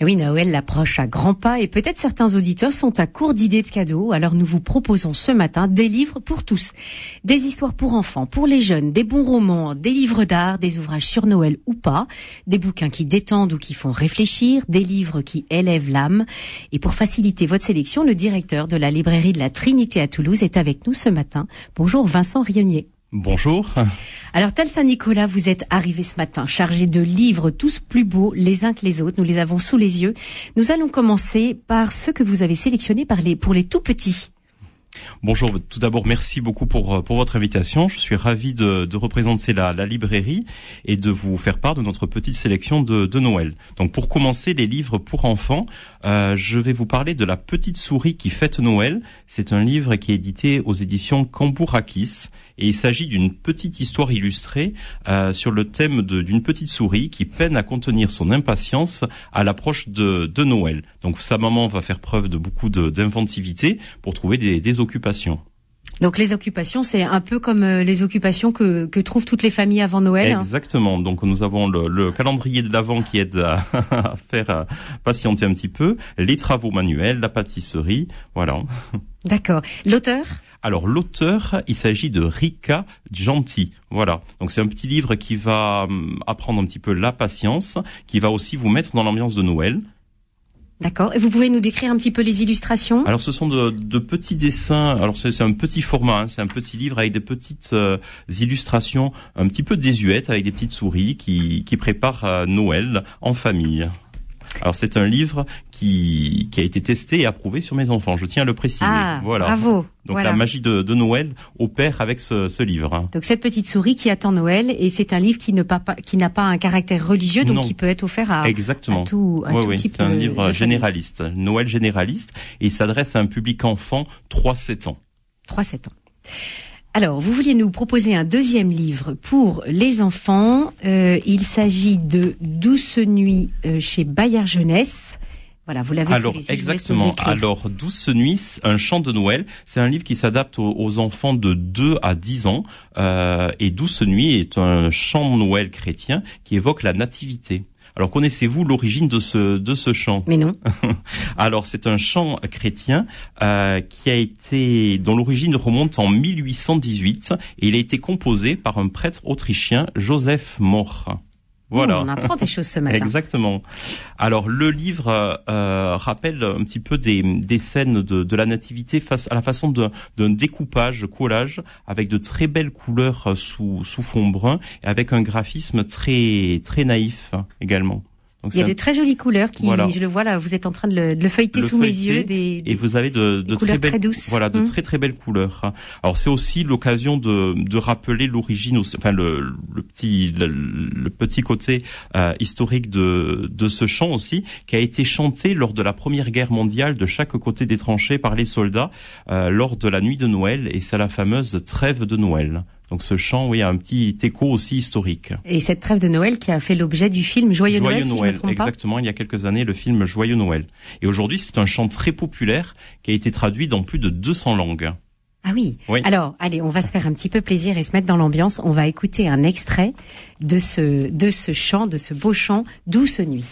Oui, Noël approche à grands pas et peut-être certains auditeurs sont à court d'idées de cadeaux. Alors nous vous proposons ce matin des livres pour tous. Des histoires pour enfants, pour les jeunes, des bons romans, des livres d'art, des ouvrages sur Noël ou pas, des bouquins qui détendent ou qui font réfléchir, des livres qui élèvent l'âme. Et pour faciliter votre sélection, le directeur de la librairie de la Trinité à Toulouse est avec nous ce matin. Bonjour Vincent Rionnier. Bonjour. Alors, tel Saint-Nicolas, vous êtes arrivé ce matin, chargé de livres tous plus beaux les uns que les autres. Nous les avons sous les yeux. Nous allons commencer par ceux que vous avez sélectionnés pour les tout petits. Bonjour, tout d'abord merci beaucoup pour votre invitation. Je suis ravi de représenter la librairie et de vous faire part de notre petite sélection de Noël. Donc pour commencer, les livres pour enfants, je vais vous parler de La Petite Souris qui fête Noël. C'est un livre qui est édité aux éditions Cambourakis et il s'agit d'une petite histoire illustrée sur le thème d'une petite souris qui peine à contenir son impatience à l'approche de Noël. Donc sa maman va faire preuve de beaucoup d'inventivité pour trouver des occupations. Donc les occupations, c'est un peu comme les occupations que trouvent toutes les familles avant Noël. Exactement. Donc nous avons le calendrier de l'Avent qui aide à faire patienter un petit peu, les travaux manuels, la pâtisserie, voilà. D'accord. L'auteur ? Alors l'auteur, il s'agit de Rika Gentil. Voilà. Donc c'est un petit livre qui va apprendre un petit peu la patience, qui va aussi vous mettre dans l'ambiance de Noël. D'accord. Et vous pouvez nous décrire un petit peu les illustrations ? Alors ce sont de petits dessins. Alors c'est un petit format, c'est un petit livre avec des petites illustrations un petit peu désuètes avec des petites souris qui préparent Noël en famille. Alors c'est un livre qui a été testé et approuvé sur mes enfants, je tiens à le préciser. Ah, voilà. Bravo. Donc voilà. La magie de Noël opère avec ce livre. Donc cette petite souris qui attend Noël, et c'est un livre qui n'a pas un caractère religieux, donc qui peut être offert à tout type. C'est un livre généraliste, Noël généraliste, et il s'adresse à un public enfant 3-7 ans. 3-7 ans. Alors, vous vouliez nous proposer un deuxième livre pour les enfants. Il s'agit de Douce Nuit chez Bayard Jeunesse. Voilà, vous l'avez sous les yeux. Exactement. Alors, Douce Nuit, un chant de Noël, c'est un livre qui s'adapte aux enfants de 2 à 10 ans. Et Douce Nuit est un chant de Noël chrétien qui évoque la nativité. Alors, connaissez-vous l'origine de ce chant ? Mais non. Alors, c'est un chant chrétien dont l'origine remonte en 1818 et il a été composé par un prêtre autrichien, Joseph Mohr. Voilà. On apprend des choses ce matin. Exactement. Alors le livre rappelle un petit peu des scènes de la nativité à la façon d'un découpage, collage, avec de très belles couleurs sous fond brun et avec un graphisme très très naïf également. Donc il y a de très jolies couleurs je le vois là, vous êtes en train de le feuilleter sous mes yeux, et vous avez de couleurs très douces. Voilà, de très très belles couleurs. Alors c'est aussi l'occasion de rappeler l'origine, enfin le petit côté historique de ce chant aussi, qui a été chanté lors de la Première Guerre mondiale de chaque côté des tranchées par les soldats lors de la nuit de Noël, et c'est la fameuse trêve de Noël. Donc ce chant, oui, a un petit écho aussi historique. Et cette trêve de Noël qui a fait l'objet du film Joyeux Noël, si je me trompe pas. Exactement, il y a quelques années, le film Joyeux Noël. Et aujourd'hui, c'est un chant très populaire qui a été traduit dans plus de 200 langues. Ah oui. Alors, allez, on va se faire un petit peu plaisir et se mettre dans l'ambiance. On va écouter un extrait de ce chant, de ce beau chant, Douce Nuit.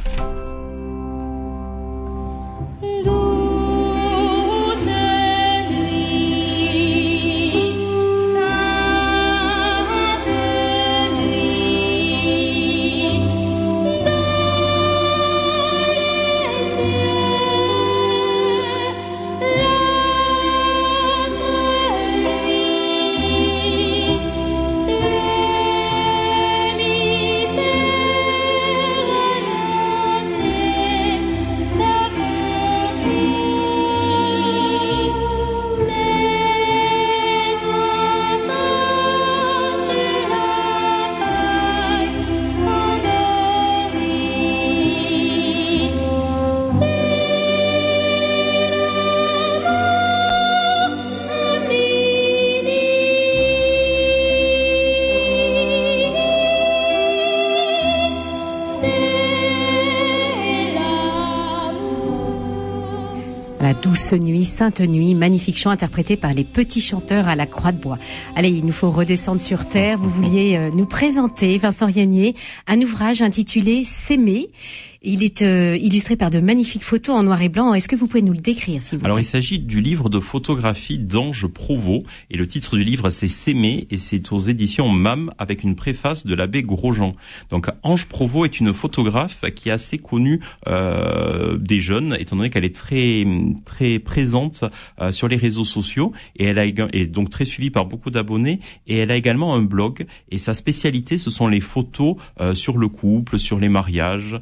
La douce nuit, sainte nuit, magnifique chant interprété par les petits chanteurs à la Croix de Bois. Allez, il nous faut redescendre sur terre. Vous vouliez nous présenter, Vincent Rionnier, un ouvrage intitulé S'aimer. Il est illustré par de magnifiques photos en noir et blanc. Est-ce que vous pouvez nous le décrire, s'il vous plaît? Alors, il s'agit du livre de photographie d'Ange Provost. Et le titre du livre, c'est S'aimer. Et c'est aux éditions MAM avec une préface de l'abbé Grosjean. Donc, Ange Provost est une photographe qui est assez connue des jeunes, étant donné qu'elle est très, très présente sur les réseaux sociaux. Et elle est donc très suivie par beaucoup d'abonnés. Et elle a également un blog. Et sa spécialité, ce sont les photos sur le couple, sur les mariages.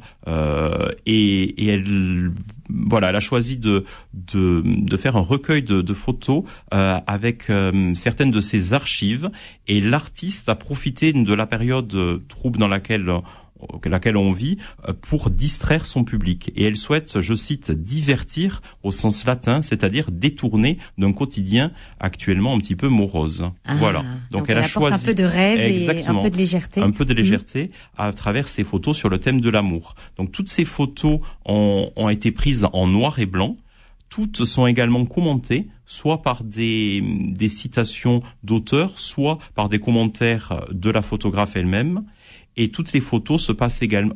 Et elle a choisi de faire un recueil de photos avec certaines de ses archives, et l'artiste a profité de la période trouble dans laquelle on vit pour distraire son public. Et elle souhaite, je cite, divertir au sens latin, c'est-à-dire détourner d'un quotidien actuellement un petit peu morose. Voilà. Donc elle a choisi un peu de rêve et un peu de légèreté. Un peu de légèreté à travers ses photos sur le thème de l'amour. Donc toutes ces photos ont été prises en noir et blanc. Toutes sont également commentées, soit par des citations d'auteurs, soit par des commentaires de la photographe elle-même. Et toutes les photos se passent également,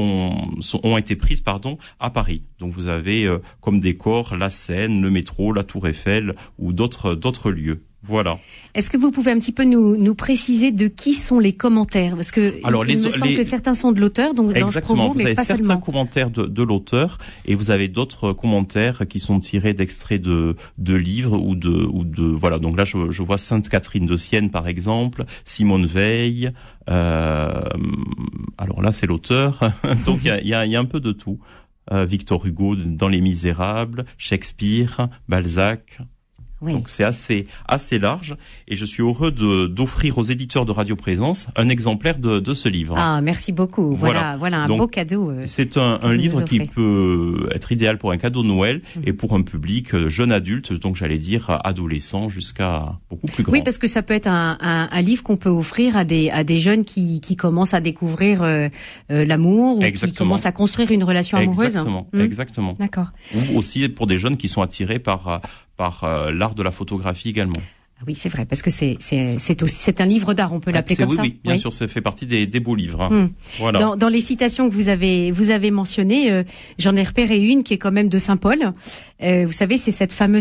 ont été prises, à Paris. Donc vous avez comme décor la Seine, le métro, la Tour Eiffel ou d'autres lieux. Voilà. Est-ce que vous pouvez un petit peu nous préciser de qui sont les commentaires? Parce que il me semble que certains sont de l'auteur, donc d'Ange Provost, mais pas seulement. Vous avez certains commentaires de l'auteur, et vous avez d'autres commentaires qui sont tirés d'extraits de livres ou de voilà. Donc là, je vois Sainte Catherine de Sienne, par exemple, Simone Veil. Alors là, c'est l'auteur. Donc il y a un peu de tout. Victor Hugo dans Les Misérables, Shakespeare, Balzac. Oui. Donc c'est assez large, et je suis heureux d'offrir aux éditeurs de Radio Présence un exemplaire de ce livre. Ah, merci beaucoup. Voilà un beau cadeau. C'est un livre qui peut être idéal pour un cadeau de Noël et pour un public jeune adulte, donc j'allais dire adolescent jusqu'à beaucoup plus grand. Oui, parce que ça peut être un livre qu'on peut offrir à des jeunes qui commencent à découvrir l'amour, ou qui commencent à construire une relation amoureuse. Exactement. D'accord. Ou aussi pour des jeunes qui sont attirés par l'art de la photographie également. Oui, c'est vrai, parce que c'est un livre d'art, on peut l'appeler comme ça. Oui, bien sûr, ça fait partie des beaux livres. Hein. Voilà. Dans les citations que vous avez mentionnées, j'en ai repéré une qui est quand même de Saint Paul. Vous savez, c'est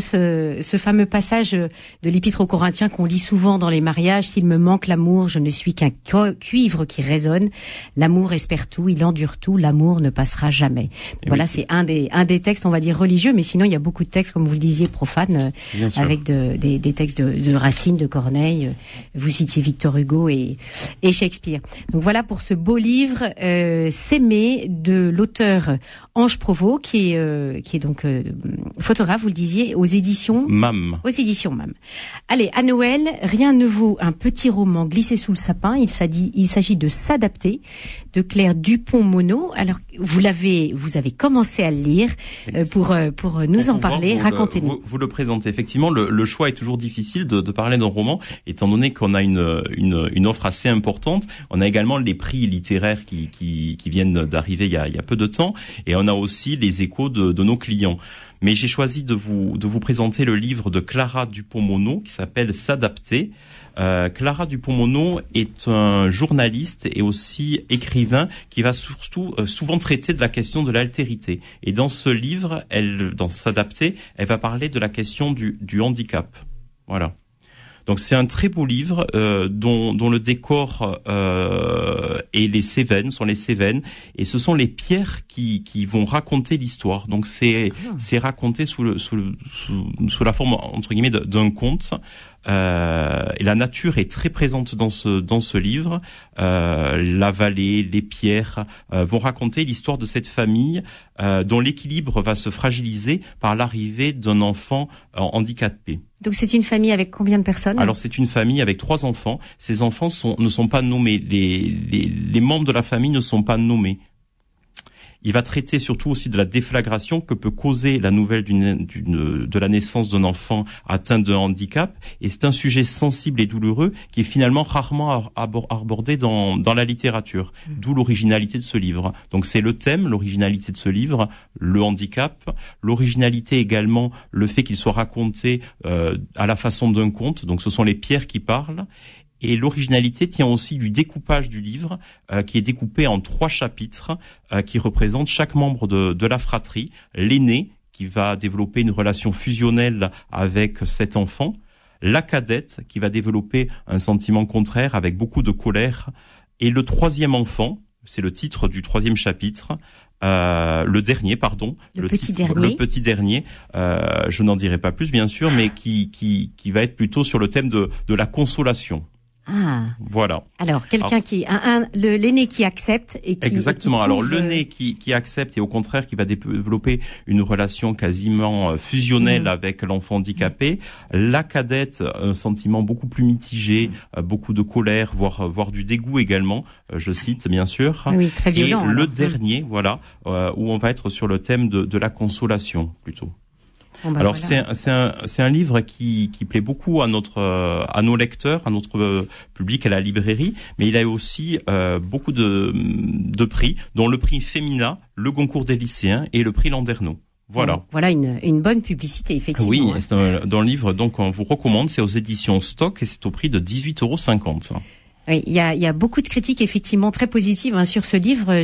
ce fameux passage de l'Épître aux Corinthiens qu'on lit souvent dans les mariages. S'il me manque l'amour, je ne suis qu'un cuivre qui résonne. L'amour espère tout, il endure tout. L'amour ne passera jamais. Et voilà, c'est un des textes, on va dire religieux, mais sinon il y a beaucoup de textes, comme vous le disiez, profanes, avec des textes de Racine, de Corneille. Vous citiez Victor Hugo et Shakespeare. Donc voilà pour ce beau livre S'aimer de l'auteur Ange Provost, qui est donc photographe, vous le disiez, aux éditions MAM. Aux éditions MAM. Allez, à Noël, rien ne vaut un petit roman glissé sous le sapin. Il s'agit de S'adapter, de Claire Dupont-Mono. Alors, vous avez commencé à le lire pour nous en parler. Racontez-nous. Vous le présentez. Effectivement, le choix est toujours difficile de parler d'un roman, étant donné qu'on a une offre assez importante. On a également les prix littéraires qui viennent d'arriver il y a peu de temps, et on a aussi les échos de nos clients. Mais j'ai choisi de vous présenter le livre de Clara Dupont-Mono qui s'appelle S'adapter. Clara Dupont-Mono est un journaliste et aussi écrivain qui va surtout souvent traiter de la question de l'altérité. Et dans ce livre, dans S'adapter, elle va parler de la question du handicap. Voilà. Donc c'est un très beau livre dont le décor et les Cévennes sont les Cévennes, et ce sont les pierres qui vont raconter l'histoire. Donc c'est raconté sous la forme entre guillemets d'un conte. Et la nature est très présente dans ce livre. La vallée, les pierres vont raconter l'histoire de cette famille dont l'équilibre va se fragiliser par l'arrivée d'un enfant handicapé. Donc c'est une famille avec combien de personnes? Alors c'est une famille avec 3 enfants. Ces enfants ne sont pas nommés. Les membres de la famille ne sont pas nommés. Il va traiter surtout aussi de la déflagration que peut causer la nouvelle de la naissance d'un enfant atteint d'un handicap. Et c'est un sujet sensible et douloureux qui est finalement rarement abordé dans la littérature. D'où l'originalité de ce livre. Donc c'est le thème, l'originalité de ce livre, le handicap. L'originalité également, le fait qu'il soit raconté à la façon d'un conte. Donc ce sont les pierres qui parlent. Et l'originalité tient aussi du découpage du livre, qui est découpé en 3 chapitres, qui représentent chaque membre de la fratrie. L'aîné, qui va développer une relation fusionnelle avec 7 enfants. La cadette, qui va développer un sentiment contraire avec beaucoup de colère. Et le 3e enfant, c'est le titre du 3e chapitre, le petit dernier, je n'en dirai pas plus bien sûr, mais qui va être plutôt sur le thème de la consolation. Ah. Voilà. Alors, quelqu'un l'aîné qui accepte et qui... Exactement. Alors, l'aîné qui accepte et au contraire qui va développer une relation quasiment fusionnelle avec l'enfant handicapé. La cadette, un sentiment beaucoup plus mitigé, beaucoup de colère, voire du dégoût également, je cite bien sûr. Oui, très violent. Et le dernier, voilà, où on va être sur le thème de la consolation, plutôt. Bon ben alors voilà. c'est un livre qui plaît beaucoup à nos lecteurs, à notre public à la librairie, mais il a aussi beaucoup de prix, dont le prix Femina, le Goncourt des lycéens et le prix Landerneau. Voilà. Voilà une bonne publicité, effectivement. Oui, c'est dans le livre, donc on vous recommande, c'est aux éditions Stock et c'est au prix de 18,50 €. Oui, il y a beaucoup de critiques effectivement très positives sur ce livre.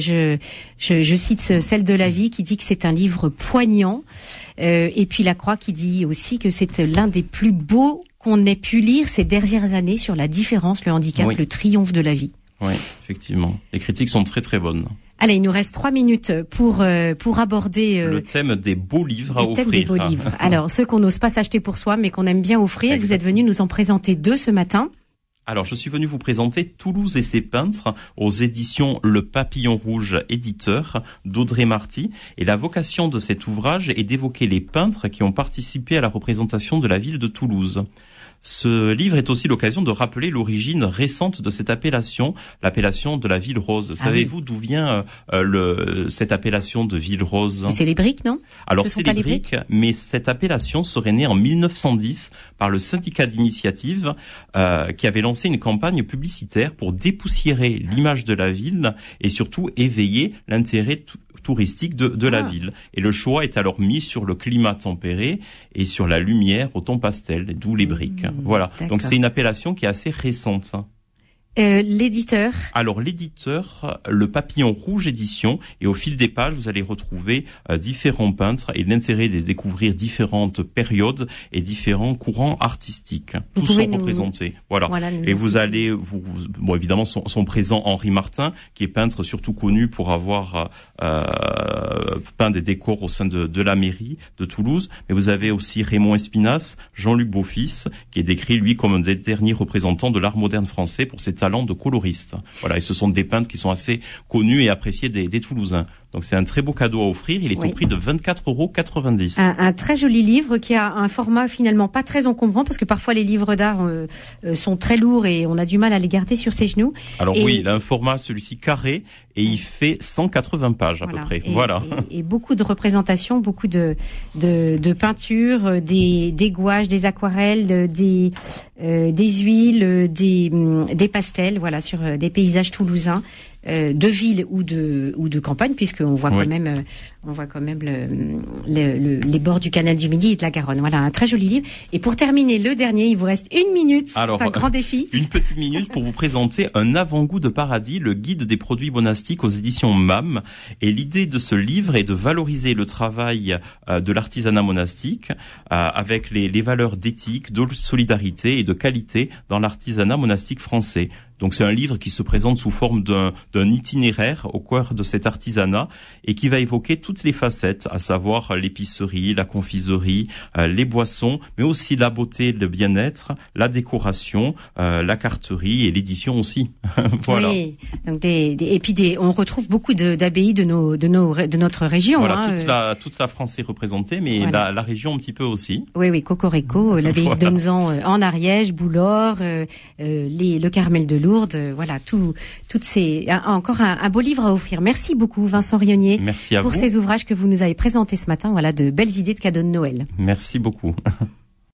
Je cite celle de La Vie qui dit que c'est un livre poignant, et puis La Croix qui dit aussi que c'est l'un des plus beaux qu'on ait pu lire ces dernières années sur la différence, le handicap, le triomphe de la vie. Oui, effectivement. Les critiques sont très très bonnes. Allez, il nous reste 3 minutes pour aborder le thème des beaux livres à offrir. Le thème des beaux livres. Alors, ceux qu'on n'ose pas s'acheter pour soi, mais qu'on aime bien offrir. Exactement. Vous êtes venu nous en présenter 2 ce matin. Alors, je suis venu vous présenter Toulouse et ses peintres aux éditions Le Papillon Rouge éditeur d'Audrey Marty. Et la vocation de cet ouvrage est d'évoquer les peintres qui ont participé à la représentation de la ville de Toulouse. Ce livre est aussi l'occasion de rappeler l'origine récente de cette appellation, l'appellation de la ville rose. Savez-vous d'où vient cette appellation de ville rose? C'est les briques, non? Alors c'est les briques, mais cette appellation serait née en 1910 par le syndicat d'initiative qui avait lancé une campagne publicitaire pour dépoussiérer l'image de la ville et surtout éveiller l'intérêt touristique de la ville. Et le choix est alors mis sur le climat tempéré et sur la lumière au ton pastel, d'où les briques. Voilà. D'accord. Donc c'est une appellation qui est assez récente. L'éditeur? Alors l'éditeur, Le Papillon Rouge édition, et au fil des pages, vous allez retrouver différents peintres et l'intérêt de découvrir différentes périodes et différents courants artistiques. Tous sont représentés. Voilà. Et vous allez, bon évidemment sont présents Henri Martin, qui est peintre surtout connu pour avoir peint des décors au sein de la mairie de Toulouse. Mais vous avez aussi Raymond Espinasse, Jean-Luc Beaufils, qui est décrit lui comme un des derniers représentants de l'art moderne français pour ses talent de coloriste. Voilà, et ce sont des peintres qui sont assez connus et appréciés des Toulousains. Donc c'est un très beau cadeau à offrir. Il est au prix de 24,90 €. Un très joli livre qui a un format finalement pas très encombrant parce que parfois les livres d'art sont très lourds et on a du mal à les garder sur ses genoux. Alors oui, il a un format celui-ci carré et il fait 180 pages à peu près. Et beaucoup de représentations, beaucoup de peintures, des gouaches, des aquarelles, des huiles, des pastels, voilà, sur des paysages toulousains. De ville ou de campagne, puisqu'on voit quand même les bords du canal du Midi et de la Garonne. Voilà, un très joli livre. Et pour terminer, le dernier, il vous reste 1 minute. Alors, c'est un grand défi. Une petite minute pour vous présenter Un avant-goût de paradis, le guide des produits monastiques aux éditions MAM. Et l'idée de ce livre est de valoriser le travail de l'artisanat monastique avec les valeurs d'éthique, de solidarité et de qualité dans l'artisanat monastique français. Donc c'est un livre qui se présente sous forme d'un itinéraire au cœur de cet artisanat et qui va évoquer toutes les facettes, à savoir l'épicerie, la confiserie, les boissons, mais aussi la beauté, le bien-être, la décoration, la carterie et l'édition aussi. Voilà. Oui. Donc et puis on retrouve beaucoup d'abbayes de notre région. Voilà, toute la France est représentée, mais voilà. la région un petit peu aussi. Oui, Cocorico, l'abbaye de Donnezan en Ariège, Boulor, le Carmel de Lourdes, voilà, toutes ces encore un beau livre à offrir. Merci beaucoup Vincent Rionnier. Merci à pour vous. ces ouvrages que vous nous avez présentés ce matin. Voilà, de belles idées de cadeaux de Noël. Merci beaucoup.